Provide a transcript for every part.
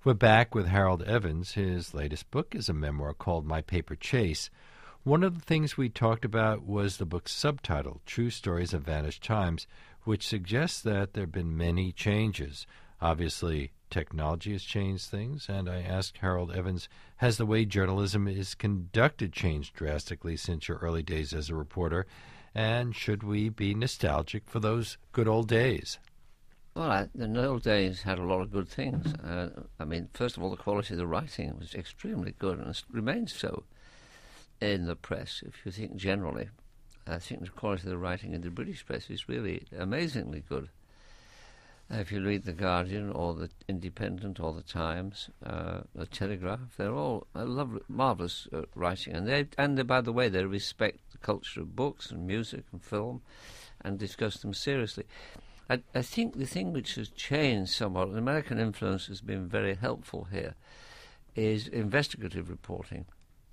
We're back with Harold Evans. His latest book is a memoir called My Paper Chase. One of the things we talked about was the book's subtitle, True Stories of Vanished Times, which suggests that there have been many changes. Obviously, technology has changed things, and I asked Harold Evans, has the way journalism is conducted changed drastically since your early days as a reporter, and should we be nostalgic for those good old days? Well, the old days had a lot of good things. First of all, the quality of the writing was extremely good, and it remains so in the press. If you think generally, I think the quality of the writing in the British press is really amazingly good. If you read The Guardian or The Independent or The Times, The Telegraph, they're all marvellous writing. And they, by the way, they respect the culture of books and music and film and discuss them seriously. I think the thing which has changed somewhat, and American influence has been very helpful here, is investigative reporting.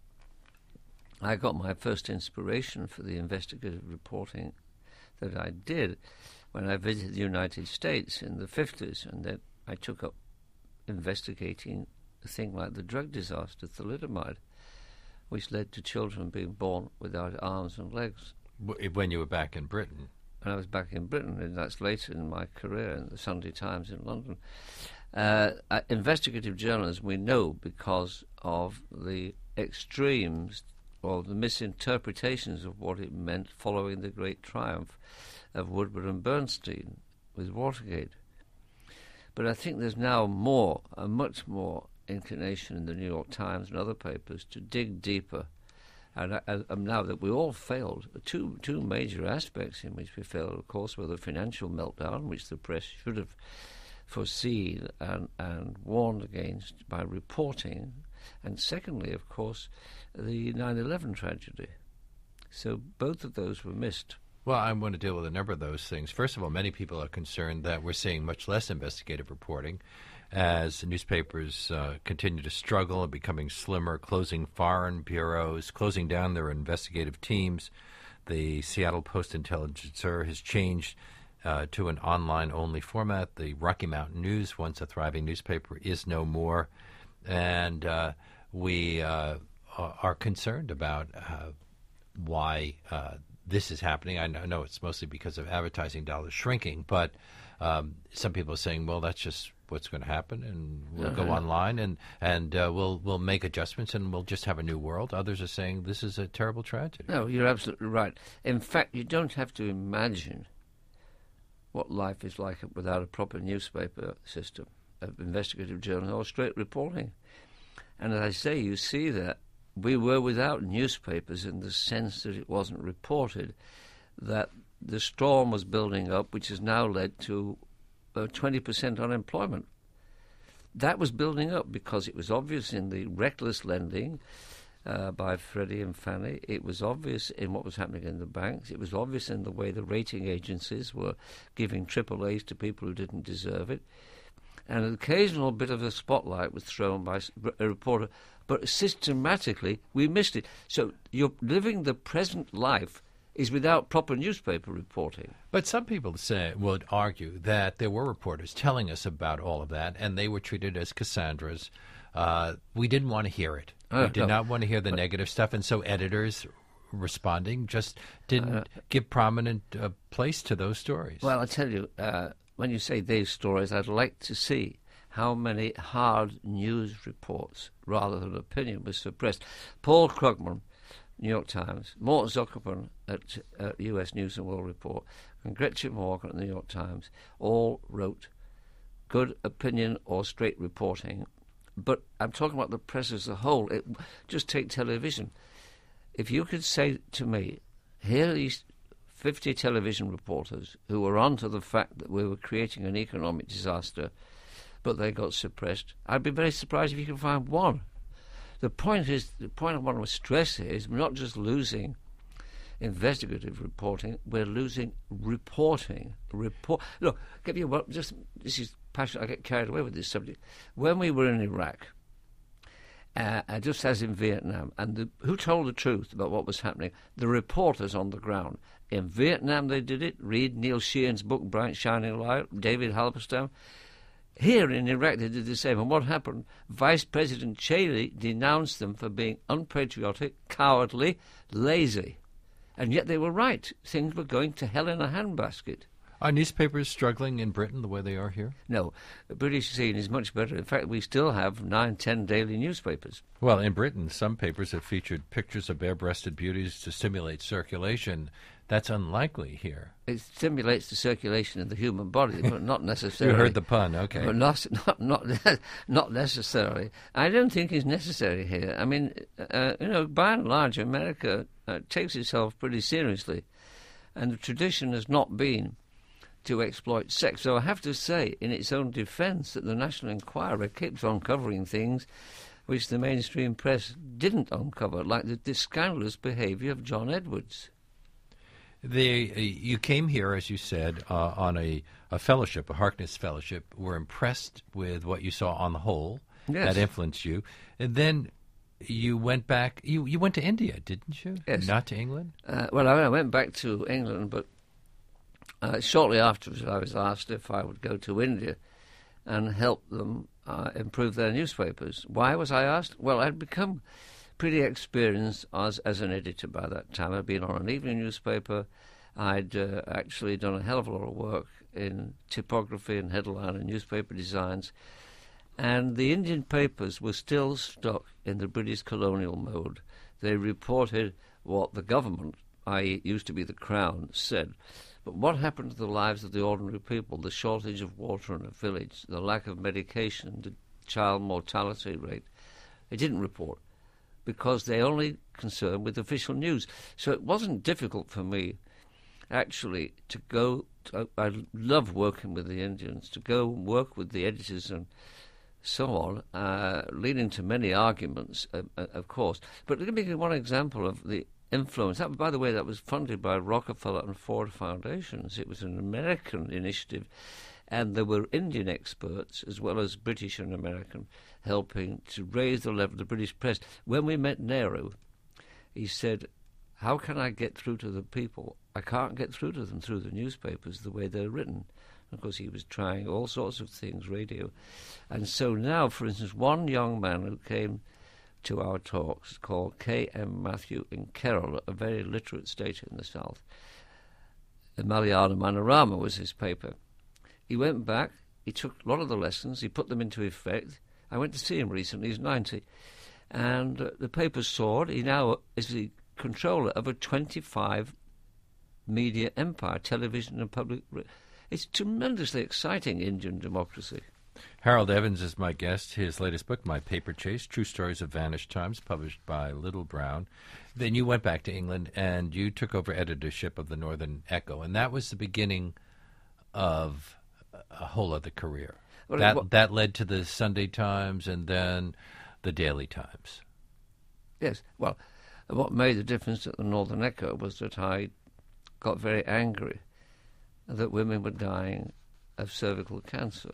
I got my first inspiration for the investigative reporting that I did when I visited the United States in the 50s, and then I took up investigating a thing like the drug disaster, thalidomide, which led to children being born without arms and legs. When you were back in Britain? When I was back in Britain, and that's later in my career in the Sunday Times in London. Investigative journalism we know because of the extremes or the misinterpretations of what it meant following the great triumph of Woodward and Bernstein with Watergate. But I think there's now a much more inclination in the New York Times and other papers to dig deeper. And now that we all failed, two major aspects in which we failed, of course, were the financial meltdown, which the press should have foreseen and warned against by reporting, and secondly, of course, the 9/11 tragedy. So both of those were missed. Well, I want to deal with a number of those things. First of all, many people are concerned that we're seeing much less investigative reporting as newspapers continue to struggle and becoming slimmer, closing foreign bureaus, closing down their investigative teams. The Seattle Post-Intelligencer has changed to an online-only format. The Rocky Mountain News, once a thriving newspaper, is no more. And we are concerned about why this is happening. I know it's mostly because of advertising dollars shrinking, but some people are saying, well, that's just what's going to happen, and we'll go online and we'll make adjustments and we'll just have a new world. Others are saying this is a terrible tragedy. No, you're absolutely right. In fact, you don't have to imagine what life is like without a proper newspaper system of investigative journalism or straight reporting. And as I say, you see that we were without newspapers in the sense that it wasn't reported, that the storm was building up, which has now led to 20% unemployment. That was building up because it was obvious in the reckless lending by Freddie and Fannie. It was obvious in what was happening in the banks. It was obvious in the way the rating agencies were giving AAAs to people who didn't deserve it. And an occasional bit of a spotlight was thrown by a reporter, but systematically we missed it. So you're living the present life is without proper newspaper reporting. But some people would argue that there were reporters telling us about all of that, and they were treated as Cassandras. We didn't want to hear it. We did not want to hear the negative stuff, and so editors responding just didn't give prominent place to those stories. Well, I tell you, when you say these stories, I'd like to see how many hard news reports rather than opinion was suppressed. Paul Krugman, New York Times, Mort Zuckerman at U.S. News and World Report, and Gretchen Morgan at the New York Times all wrote good opinion or straight reporting. But I'm talking about the press as a whole. Just take television. If you could say to me, here are these 50 television reporters who were on to the fact that we were creating an economic disaster, but they got suppressed, I'd be very surprised if you could find one. The point I want to stress is we're not just losing investigative reporting, we're losing reporting. Look, this is passionate. I get carried away with this subject. When we were in Iraq, just as in Vietnam, and who told the truth about what was happening? The reporters on the ground. In Vietnam they did it. Read Neil Sheehan's book, Bright Shining Light, David Halberstam. Here in Iraq they did the same. And what happened? Vice President Cheney denounced them for being unpatriotic, cowardly, lazy. And yet they were right. Things were going to hell in a handbasket. Are newspapers struggling in Britain the way they are here? No, the British scene is much better. In fact, we still have 9, 10 daily newspapers. Well, in Britain, some papers have featured pictures of bare-breasted beauties to stimulate circulation. That's unlikely here. It stimulates the circulation of the human body, but not necessarily. You heard the pun, okay. But not necessarily. I don't think it's necessary here. I mean, by and large, America takes itself pretty seriously, and the tradition has not been to exploit sex. So I have to say, in its own defence, that the National Enquirer keeps on covering things which the mainstream press didn't uncover, like the scandalous behaviour of John Edwards. You came here, as you said, on a fellowship, a Harkness Fellowship. Were impressed with what you saw on the whole. Yes. That influenced you. And then you went back. You went to India, didn't you? Yes. Not to England? Well, I went back to England, but shortly afterwards I was asked if I would go to India and help them improve their newspapers. Why was I asked? Well, I'd become pretty experienced as an editor by that time. I'd been on an evening newspaper. I'd actually done a hell of a lot of work in typography and headline and newspaper designs. And the Indian papers were still stuck in the British colonial mode. They reported what the government, i.e. used to be the Crown, said. But what happened to the lives of the ordinary people, the shortage of water in a village, the lack of medication, the child mortality rate? They didn't report because they only concerned with official news. So it wasn't difficult for me, actually, to go. I love working with the Indians, to go and work with the editors and so on, leading to many arguments, of course. But let me give you one example of the influence. That, by the way, that was funded by Rockefeller and Ford Foundations. It was an American initiative, and there were Indian experts as well as British and American helping to raise the level of the British press. When we met Nehru, he said, how can I get through to the people? I can't get through to them through the newspapers the way they're written. Of course, he was trying all sorts of things, radio. And so now, for instance, one young man who came to our talks called K.M. Matthew in Kerala, a very literate state in the south. The Malayalam Manorama was his paper. He went back, he took a lot of the lessons, he put them into effect. I went to see him recently, he's 90. And the paper soared. He now is the controller of a 25 media empire, television and public. It's tremendously exciting, Indian democracy. Harold Evans is my guest. His latest book, My Paper Chase, True Stories of Vanished Times, published by Little Brown. Then you went back to England and you took over editorship of the Northern Echo, and that was the beginning of a whole other career. That led to the Sunday Times and then the Daily Times. Yes. Well, what made the difference at the Northern Echo was that I got very angry that women were dying of cervical cancer.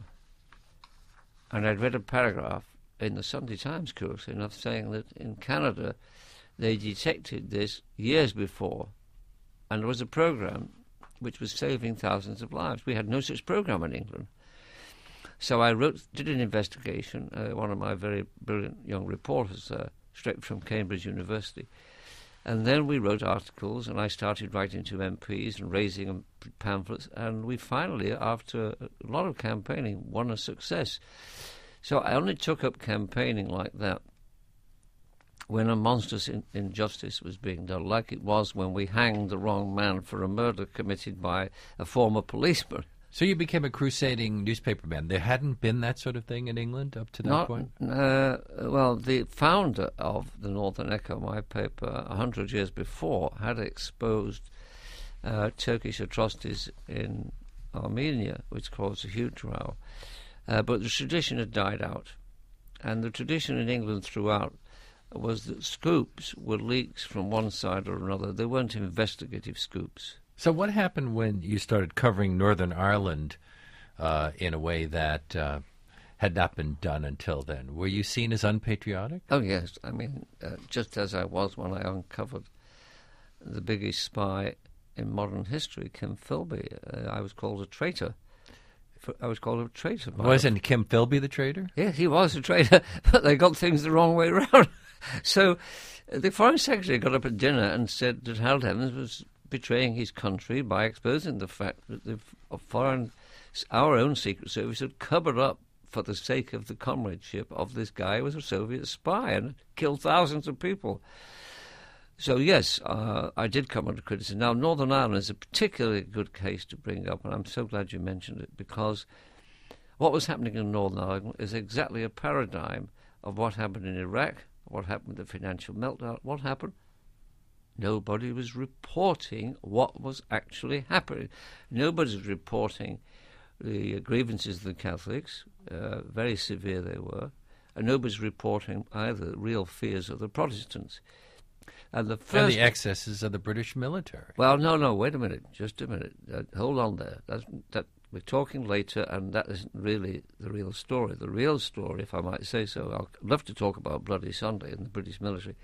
And I'd read a paragraph in the Sunday Times, curiously enough, saying that in Canada they detected this years before, and there was a program which was saving thousands of lives. We had no such program in England. So I did an investigation, one of my very brilliant young reporters, straight from Cambridge University. And then we wrote articles, and I started writing to MPs and raising pamphlets, and we finally, after a lot of campaigning, won a success. So I only took up campaigning like that when a monstrous injustice was being done, like it was when we hanged the wrong man for a murder committed by a former policeman. So you became a crusading newspaperman. There hadn't been that sort of thing in England up to that point? Well, the founder of the Northern Echo, my paper, 100 years before, had exposed Turkish atrocities in Armenia, which caused a huge row. But the tradition had died out. And the tradition in England throughout was that scoops were leaks from one side or another. They weren't investigative scoops. So what happened when you started covering Northern Ireland in a way that had not been done until then? Were you seen as unpatriotic? Oh, yes. I mean, just as I was when I uncovered the biggest spy in modern history, Kim Philby. I was called a traitor. I was called a traitor. Wasn't Kim Philby the traitor? Yes, he was a traitor, but they got things the wrong way around. So the Foreign Secretary got up at dinner and said that Harold Evans was betraying his country by exposing the fact that our own Secret Service had covered up for the sake of the comradeship of this guy who was a Soviet spy and killed thousands of people. So, yes, I did come under criticism. Now, Northern Ireland is a particularly good case to bring up, and I'm so glad you mentioned it, because what was happening in Northern Ireland is exactly a paradigm of what happened in Iraq, what happened with the financial meltdown. What happened? Nobody was reporting what was actually happening. Nobody was reporting the grievances of the Catholics, very severe they were, and nobody's reporting either the real fears of the Protestants. And the excesses of the British military. Well, no, wait a minute, just a minute. Hold on there. We're talking later, and that isn't really the real story. The real story, if I might say so, I'd love to talk about Bloody Sunday and the British military.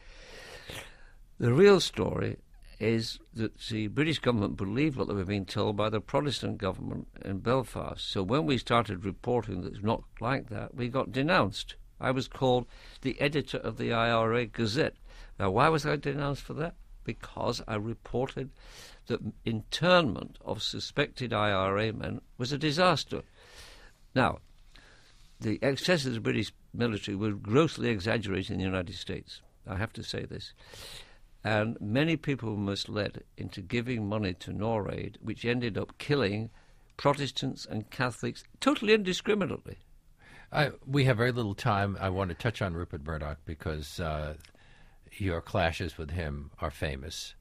The real story is that the British government believed what they were being told by the Protestant government in Belfast. So when we started reporting that it's not like that, we got denounced. I was called the editor of the IRA Gazette. Now, why was I denounced for that? Because I reported that internment of suspected IRA men was a disaster. Now, the excesses of the British military were grossly exaggerated in the United States. I have to say this. And many people were misled into giving money to NORAID, which ended up killing Protestants and Catholics totally indiscriminately. We have very little time. I want to touch on Rupert Murdoch because your clashes with him are famous.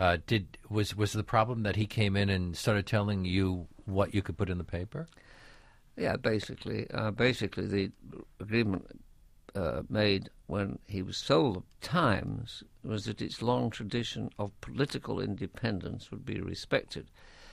Was the problem that he came in and started telling you what you could put in the paper? Yeah, basically the agreement made when he was sold the Times was that its long tradition of political independence would be respected.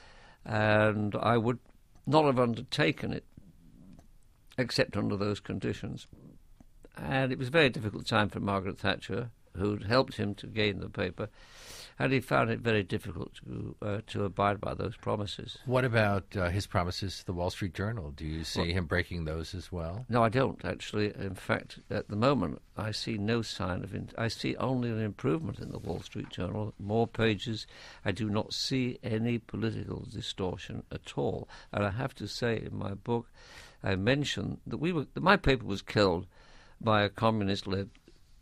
And I would not have undertaken it except under those conditions. And it was a very difficult time for Margaret Thatcher, who'd helped him to gain the paper, and he found it very difficult to abide by those promises. What about his promises to the Wall Street Journal? Do you see him breaking those as well? No, I don't, actually. In fact, at the moment, I see no sign of it. I see only an improvement in the Wall Street Journal, more pages. I do not see any political distortion at all. And I have to say, in my book, I mentioned that my paper was killed by a communist-led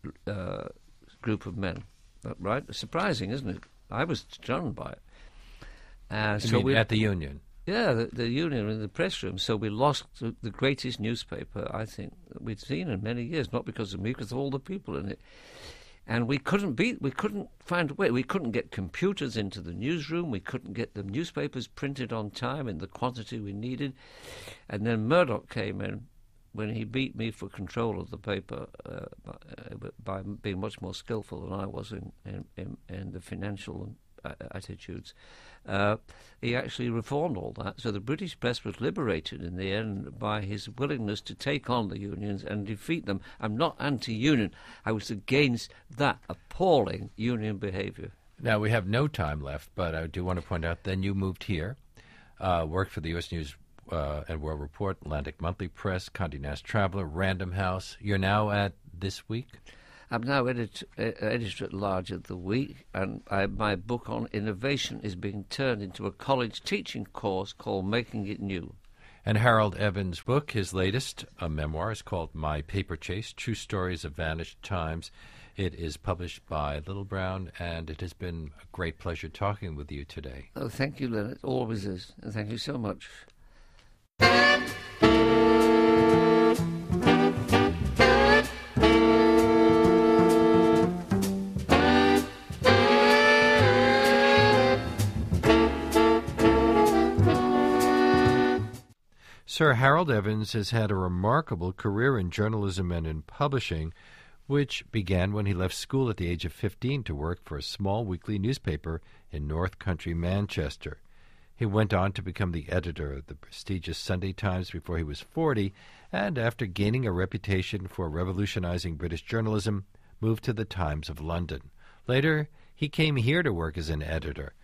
group of men. Right? Surprising, isn't it? I was stunned by it. At the Union? Yeah, the Union in the press room. So we lost the greatest newspaper, I think, that we'd seen in many years, not because of me, because of all the people in it. And we couldn't find a way. We couldn't get computers into the newsroom. We couldn't get the newspapers printed on time in the quantity we needed. And then Murdoch came in when he beat me for control of the paper by being much more skillful than I was in the financial attitudes. He actually reformed all that. So the British press was liberated in the end by his willingness to take on the unions and defeat them. I'm not anti-union. I was against that appalling union behavior. Now, we have no time left, but I do want to point out then you moved here, worked for the U.S. News and World Report, Atlantic Monthly Press, Condé Nast Traveler, Random House. You're now at This Week? I'm now editor-at-large of The Week, and my book on innovation is being turned into a college teaching course called Making It New. And Harold Evans' book, his latest, a memoir, is called My Paper Chase, True Stories of Vanished Times. It is published by Little Brown, and it has been a great pleasure talking with you today. Oh, thank you, Len. It always is. And thank you so much. Sir Harold Evans has had a remarkable career in journalism and in publishing, which began when he left school at the age of 15 to work for a small weekly newspaper in North Country, Manchester. He went on to become the editor of the prestigious Sunday Times before he was 40, and after gaining a reputation for revolutionizing British journalism, moved to the Times of London. Later, he came here to work as an editor.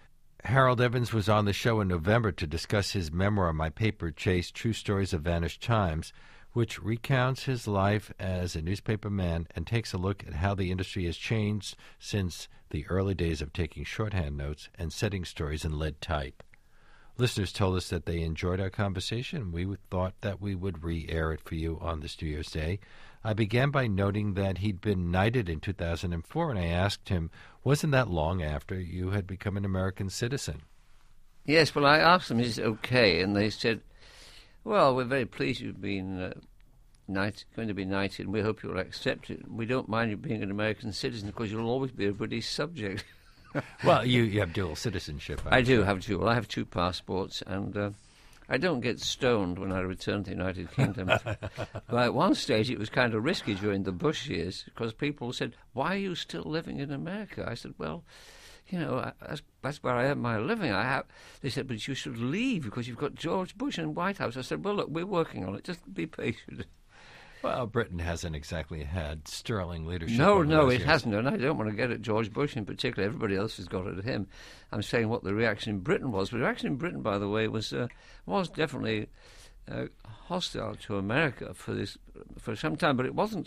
Harold Evans was on the show in November to discuss his memoir, My Paper Chase, True Stories of Vanished Times, which recounts his life as a newspaper man and takes a look at how the industry has changed since the early days of taking shorthand notes and setting stories in lead type. Listeners told us that they enjoyed our conversation. We thought that we would re-air it for you on this New Year's Day. I began by noting that he'd been knighted in 2004, and I asked him, wasn't that long after you had become an American citizen? Yes, well, I asked them, is it okay? And they said, well, we're very pleased you've been going to be knighted, and we hope you'll accept it. We don't mind you being an American citizen because you'll always be a British subject. Well, you have dual citizenship. I do have dual. I have 2 passports, and I don't get stoned when I return to the United Kingdom. But at one stage, it was kind of risky during the Bush years because people said, why are you still living in America? I said, well, you know, that's where I earn my living. They said, but you should leave because you've got George Bush in the White House. I said, well, look, we're working on it. Just be patient. Well, Britain hasn't exactly had sterling leadership. No, it hasn't, and I don't want to get at George Bush in particular. Everybody else has got at him. I'm saying what the reaction in Britain was. But the reaction in Britain, by the way, was definitely hostile to America for some time. But it wasn't.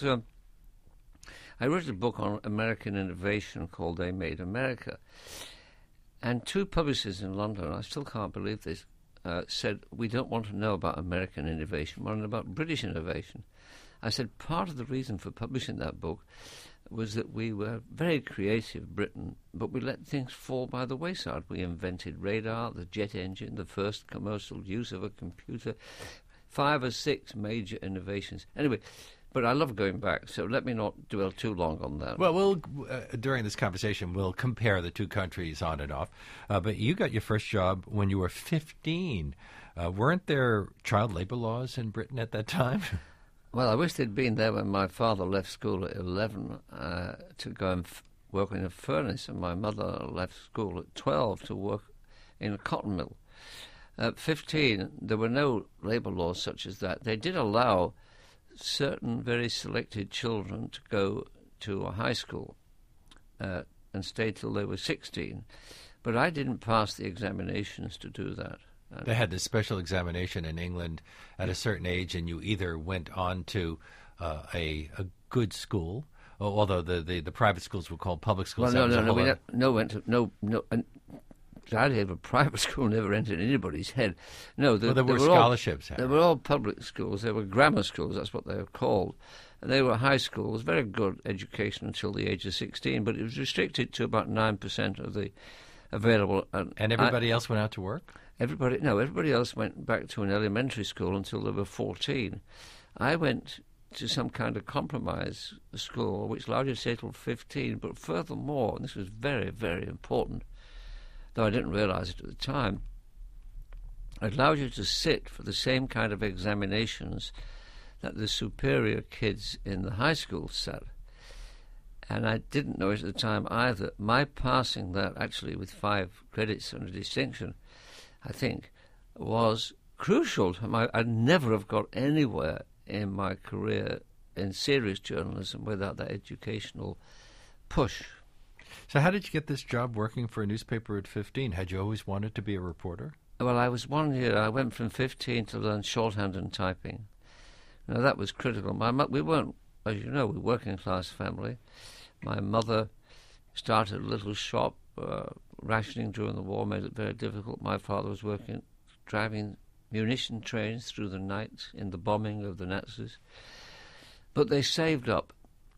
I wrote a book on American innovation called They Made America, and 2 publishers in London, I still can't believe this, said, we don't want to know about American innovation, we want to know about British innovation. I said part of the reason for publishing that book was that we were very creative, Britain, but we let things fall by the wayside. We invented radar, the jet engine, the first commercial use of a computer, 5 or 6 major innovations. Anyway, but I love going back, so let me not dwell too long on that. Well, during this conversation, we'll compare the 2 countries on and off. But you got your first job when you were 15. Weren't there child labor laws in Britain at that time? Well, I wish they'd been there when my father left school at 11 to go and work in a furnace, and my mother left school at 12 to work in a cotton mill. At 15, there were no labour laws such as that. They did allow certain very selected children to go to a high school and stay till they were 16, but I didn't pass the examinations to do that. They had this special examination in England at a certain age, and you either went on to a good school, although the private schools were called public schools. Well, no. And the idea of a private school never entered anybody's head. No, there were scholarships. They were all public schools. They were grammar schools. That's what they were called. And they were high schools, very good education until the age of 16, but it was restricted to about 9% of the available. And everybody else went out to work? Everybody else went back to an elementary school until they were 14. I went to some kind of compromise school, which allowed you to stay till 15, but furthermore, and this was very, very important, though I didn't realise it at the time, it allowed you to sit for the same kind of examinations that the superior kids in the high school sat. And I didn't know it at the time either. My passing that, actually with 5 credits and a distinction, I think, was crucial. I'd never have got anywhere in my career in serious journalism without that educational push. So how did you get this job working for a newspaper at 15? Had you always wanted to be a reporter? Well, I was 1 year. I went from 15 to learn shorthand and typing. Now, that was critical. We weren't, as you know, we were a working-class family. My mother started a little shop. Rationing during the war made it very difficult. My father was driving munition trains through the night in the bombing of the Nazis. But they saved up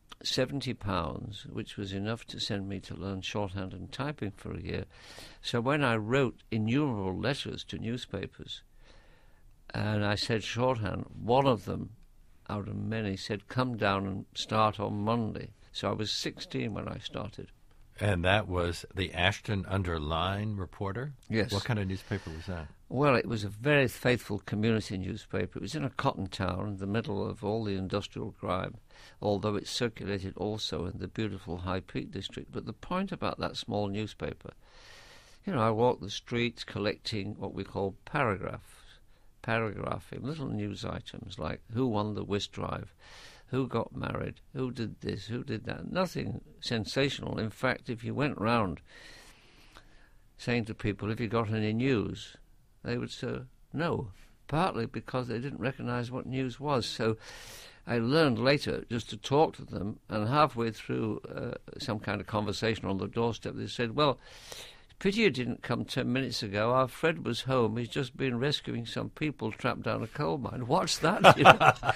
£70, which was enough to send me to learn shorthand and typing for a year. So when I wrote innumerable letters to newspapers, and I said shorthand, one of them out of many said, come down and start on Monday. So I was 16 when I started. And that was the Ashton-under-Lyne Reporter? Yes. What kind of newspaper was that? Well, it was a very faithful community newspaper. It was in a cotton town in the middle of all the industrial grime, although it circulated also in the beautiful High Peak district. But the point about that small newspaper, I walked the streets collecting what we call paragraphing, little news items like who won the whist drive, who got married, who did this, who did that. Nothing sensational. In fact, if you went round saying to people, "Have you got any news?" They would say no, partly because they didn't recognise what news was. So I learned later just to talk to them, and halfway through some kind of conversation on the doorstep, they said, "Well, pity you didn't come 10 minutes ago. Our Fred was home. He's just been rescuing some people trapped down a coal mine." What's that? You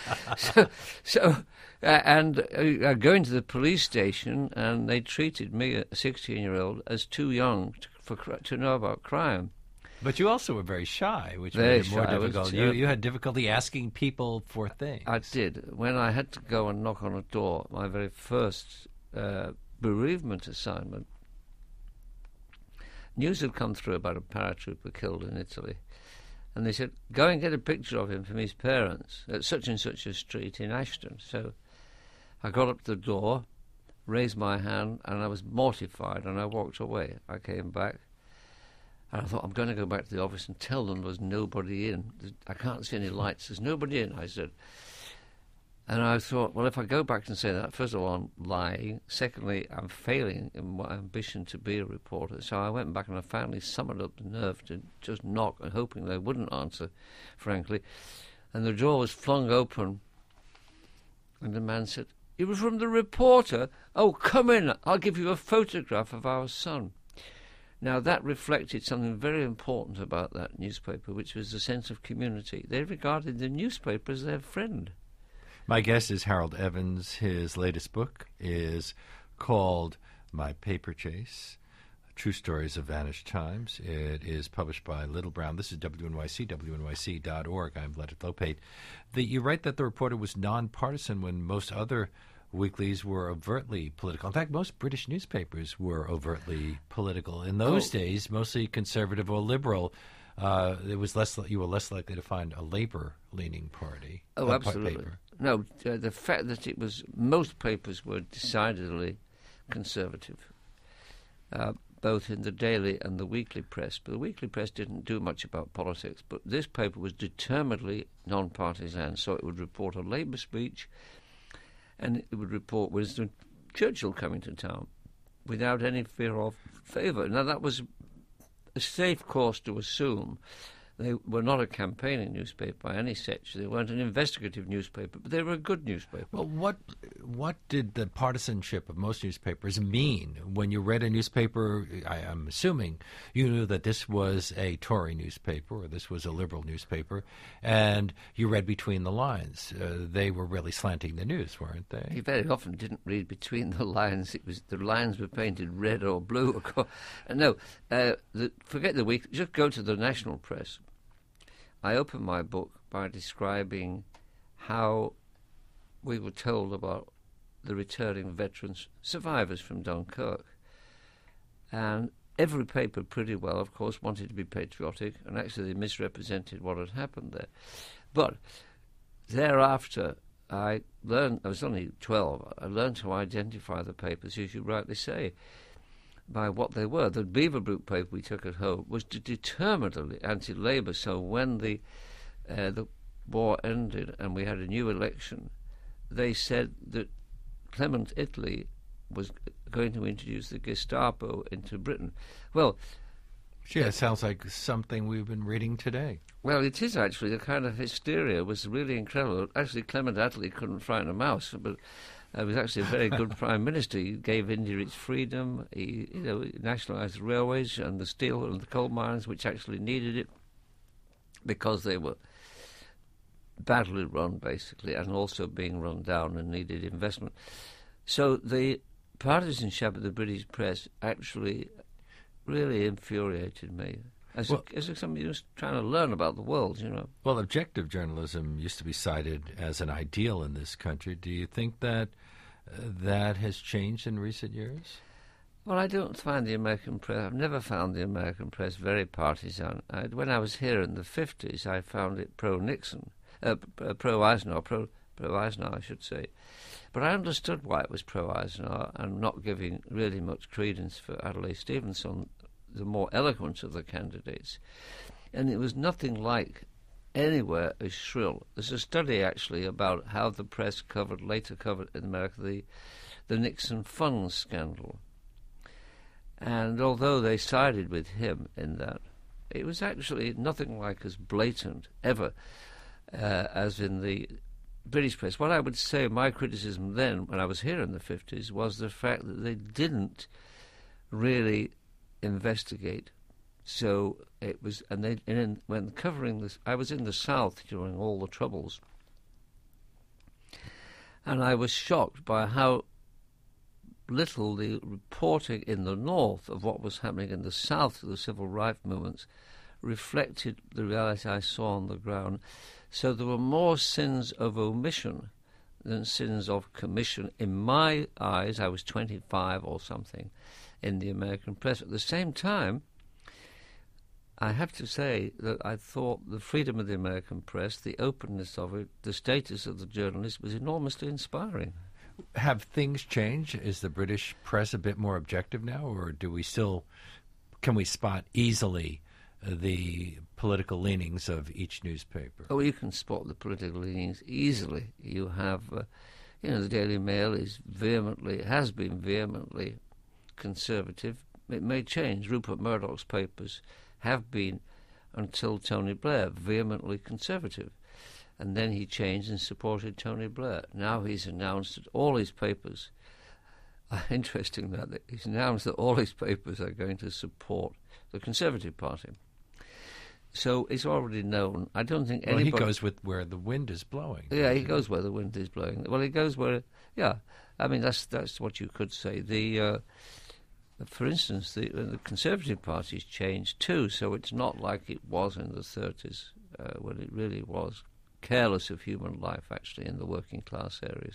know? Going to the police station, and they treated me, a 16-year-old, as too young to know about crime. But you also were very shy, which Very made it more shy. difficult. You had difficulty asking people for things. I did. When I had to go and knock on a door, my very first bereavement assignment, news had come through about a paratrooper killed in Italy. And they said, "Go and get a picture of him from his parents at such and such a street in Ashton." So I got up to the door, raised my hand, and I was mortified, and I walked away. I came back, and I thought, I'm going to go back to the office and tell them there's nobody in. I can't see any lights. There's nobody in, I said. And I thought, well, if I go back and say that, first of all, I'm lying. Secondly, I'm failing in my ambition to be a reporter. So I went back and I finally summoned up the nerve to just knock, and hoping they wouldn't answer, frankly. And the door was flung open, and the man said, "You were from the Reporter? Oh, come in. I'll give you a photograph of our son." Now, that reflected something very important about that newspaper, which was the sense of community. They regarded the newspaper as their friend. My guest is Harold Evans. His latest book is called My Paper Chase, True Stories of Vanished Times. It is published by Little Brown. This is WNYC, WNYC.org. I'm Leonard Lopate. You write that the Reporter was nonpartisan when most other weeklies were overtly political. In fact, most British newspapers were overtly political. In those days, mostly conservative or liberal. You were less likely to find a Labour-leaning party. Oh, absolutely. Paper. No, the fact that it was, most papers were decidedly conservative, both in the daily and the weekly press. But the weekly press didn't do much about politics, but this paper was determinedly non-partisan, so it would report a Labour speech, and it would report Winston Churchill coming to town without any fear of favour. Now, that was a safe course to assume. They were not a campaigning newspaper by any stretch. They weren't an investigative newspaper, but they were a good newspaper. Well, what did the partisanship of most newspapers mean? When you read a newspaper, I'm assuming you knew that this was a Tory newspaper or this was a liberal newspaper, and you read between the lines. They were really slanting the news, weren't they? You very often didn't read between the lines. It was the lines were painted red or blue. No, forget the week. Just go to the national press. I opened my book by describing how we were told about the returning veterans, survivors from Dunkirk. And every paper pretty well, of course, wanted to be patriotic, and actually they misrepresented what had happened there. But thereafter, I was only 12, I learned to identify the papers, as you rightly say, by what they were. The Beaverbrook paper we took at home was determinedly anti-Labour. So when the war ended and we had a new election, they said that Clement Attlee was going to introduce the Gestapo into Britain. Well, gee, that sounds like something we've been reading today. Well, it is actually. The kind of hysteria was really incredible. Actually, Clement Attlee couldn't frighten a mouse, but he was actually a very good prime minister. He gave India its freedom. He, nationalised the railways and the steel and the coal mines, which actually needed it because they were badly run, basically, and also being run down and needed investment. So the partisanship of the British press actually really infuriated me. As somebody who's trying to learn about the world, Well, objective journalism used to be cited as an ideal in this country. Do you think that that has changed in recent years? Well, I don't find the American press. I've never found the American press very partisan. When I was here in the 50s, I found it pro-Nixon, pro-Eisenhower, pro-Eisenhower, I should say. But I understood why it was pro-Eisenhower and not giving really much credence for Adlai Stevenson, the more eloquent of the candidates. And it was nothing like anywhere as shrill. There's a study, actually, about how the press later covered in America, the Nixon funds scandal. And although they sided with him in that, it was actually nothing like as blatant ever as in the British press. What I would say, my criticism then, when I was here in the 50s, was the fact that they didn't really investigate. So it was, and when covering this, I was in the South during all the Troubles, and I was shocked by how little the reporting in the North of what was happening in the South of the civil rights movements reflected the reality I saw on the ground. So there were more sins of omission than sins of commission. In my eyes, I was 25 or something in the American press. At the same time, I have to say that I thought the freedom of the American press, the openness of it, the status of the journalist was enormously inspiring. Have things changed? Is the British press a bit more objective now, or can we spot easily the political leanings of each newspaper? Oh, you can spot the political leanings easily. You have, the Daily Mail has been vehemently conservative. It may change. Rupert Murdoch's papers have been, until Tony Blair, vehemently conservative. And then he changed and supported Tony Blair. Now he's announced that all his papers, interesting that he's announced that all his papers are going to support the Conservative Party. So it's already known. I don't think anybody... Well, he goes with where the wind is blowing. Yeah, he goes where the wind is blowing. Well, he goes where... Yeah, I mean, that's what you could say. For instance, the Conservative Party's changed too, so it's not like it was in the 30s, when it really was careless of human life, actually, in the working class areas.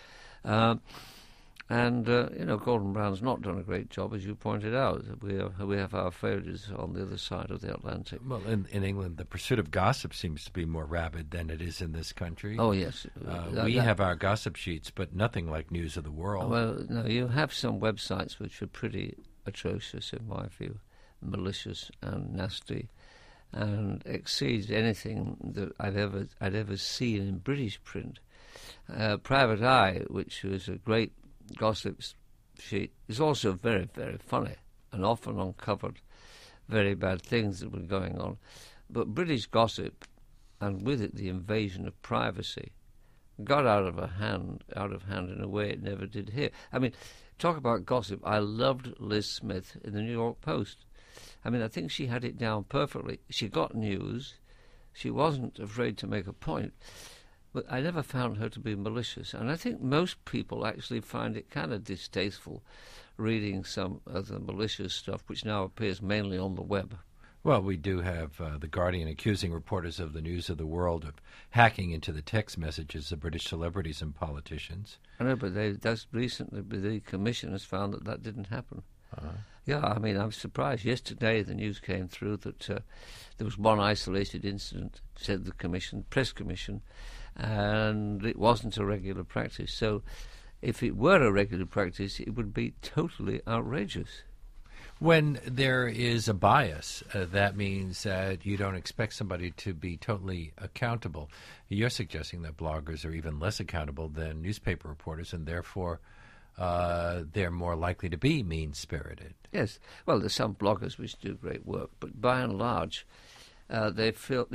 Gordon Brown's not done a great job, as you pointed out. We have our failures on the other side of the Atlantic. Well, in England, the pursuit of gossip seems to be more rabid than it is in this country. Oh, yes. We have our gossip sheets, but nothing like News of the World. Well, no, you have some websites which are pretty atrocious, in my view, malicious and nasty, and exceeds anything that I'd ever seen in British print. Private Eye, which was a great gossip sheet, is also very, very funny and often uncovered very bad things that were going on. But British gossip, and with it the invasion of privacy, got out of hand in a way it never did here. I mean, talk about gossip. I loved Liz Smith in the New York Post. I mean, I think she had it down perfectly. She got news. She wasn't afraid to make a point. But I never found her to be malicious. And I think most people actually find it kind of distasteful reading some of the malicious stuff, which now appears mainly on the web. Well, we do have The Guardian accusing reporters of the News of the World of hacking into the text messages of British celebrities and politicians. I know, but that's recently the Commission has found that didn't happen. Uh-huh. Yeah, I mean, I'm surprised. Yesterday the news came through that there was one isolated incident, said the Press Commission, and it wasn't a regular practice. So if it were a regular practice, it would be totally outrageous. When there is a bias, that means that you don't expect somebody to be totally accountable. You're suggesting that bloggers are even less accountable than newspaper reporters, and therefore they're more likely to be mean-spirited. Yes. Well, there's some bloggers which do great work, but by and large, they feel...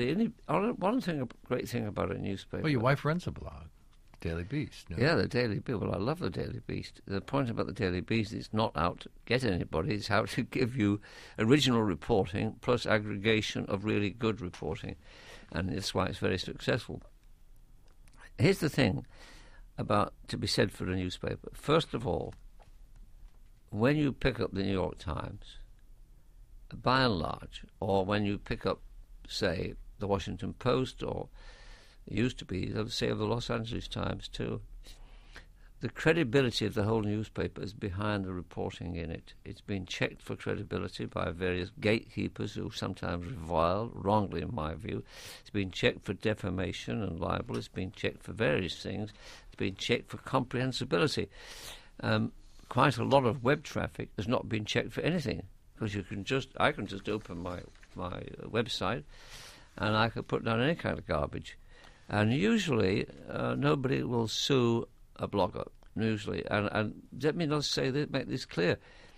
great thing about a newspaper... Well, your wife runs a blog. Daily Beast. No? Yeah, the Daily Beast. Well, I love the Daily Beast. The point about the Daily Beast is not out to get anybody. It's how to give you original reporting plus aggregation of really good reporting. And that's why it's very successful. Here's the thing to be said for a newspaper. First of all, when you pick up the New York Times, by and large, or when you pick up, say, the Washington Post, or it used to be, let's say, of the Los Angeles Times too, the credibility of the whole newspaper is behind the reporting in it. It's been checked for credibility by various gatekeepers who sometimes revile, wrongly in my view. It's been checked for defamation and libel. It's been checked for various things. It's been checked for comprehensibility. Quite a lot of web traffic has not been checked for anything, because I can just open my website and I can put down any kind of garbage. And usually nobody will sue a blogger, usually. And let me not say that, make this clear.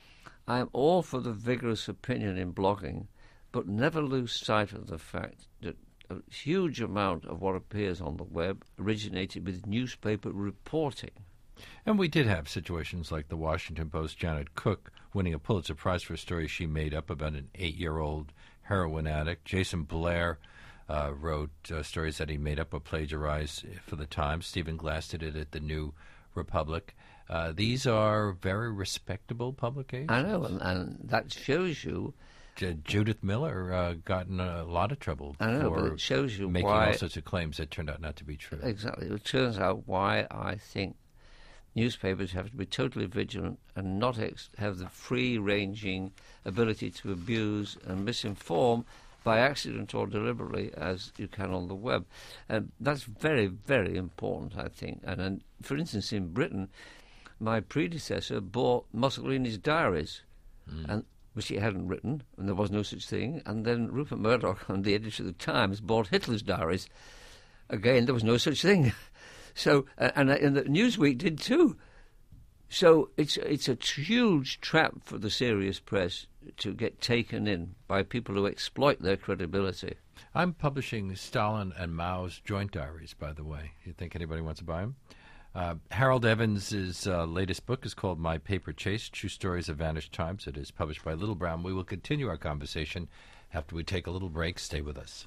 I'm all for the vigorous opinion in blogging, but never lose sight of the fact that a huge amount of what appears on the web originated with newspaper reporting. And we did have situations like the Washington Post's Janet Cook winning a Pulitzer Prize for a story she made up about an 8-year-old heroin addict. Jason Blair wrote stories that he made up or plagiarized for the Times. Stephen Glass did it at the New Republic. These are very respectable publications. I know, and that shows you... Judith Miller got in a lot of trouble but it shows you making why, all sorts of claims that turned out not to be true. Exactly. It turns out why I think newspapers have to be totally vigilant and not have the free-ranging ability to abuse and misinform by accident or deliberately as you can on the web. And that's very, very important, I think. And for instance, in Britain, my predecessor bought Mussolini's diaries, which he hadn't written, and there was no such thing. And then Rupert Murdoch, the editor of the Times, bought Hitler's diaries. Again, there was no such thing. So, and the Newsweek did too. So it's a huge trap for the serious press to get taken in by people who exploit their credibility. I'm publishing Stalin and Mao's joint diaries, by the way. You think anybody wants to buy them? Harold Evans' latest book is called My Paper Chase, True Stories of Vanished Times. It is published by Little Brown. We will continue our conversation after we take a little break. Stay with us.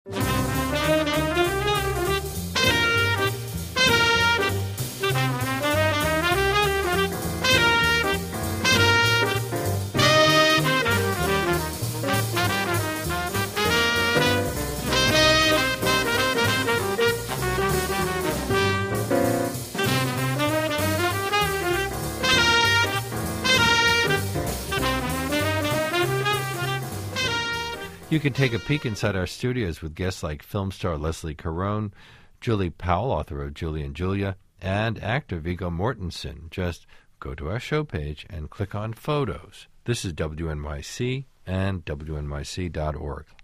You can take a peek inside our studios with guests like film star Leslie Caron, Julie Powell, author of Julie and Julia, and actor Viggo Mortensen. Just go to our show page and click on Photos. This is WNYC and WNYC.org.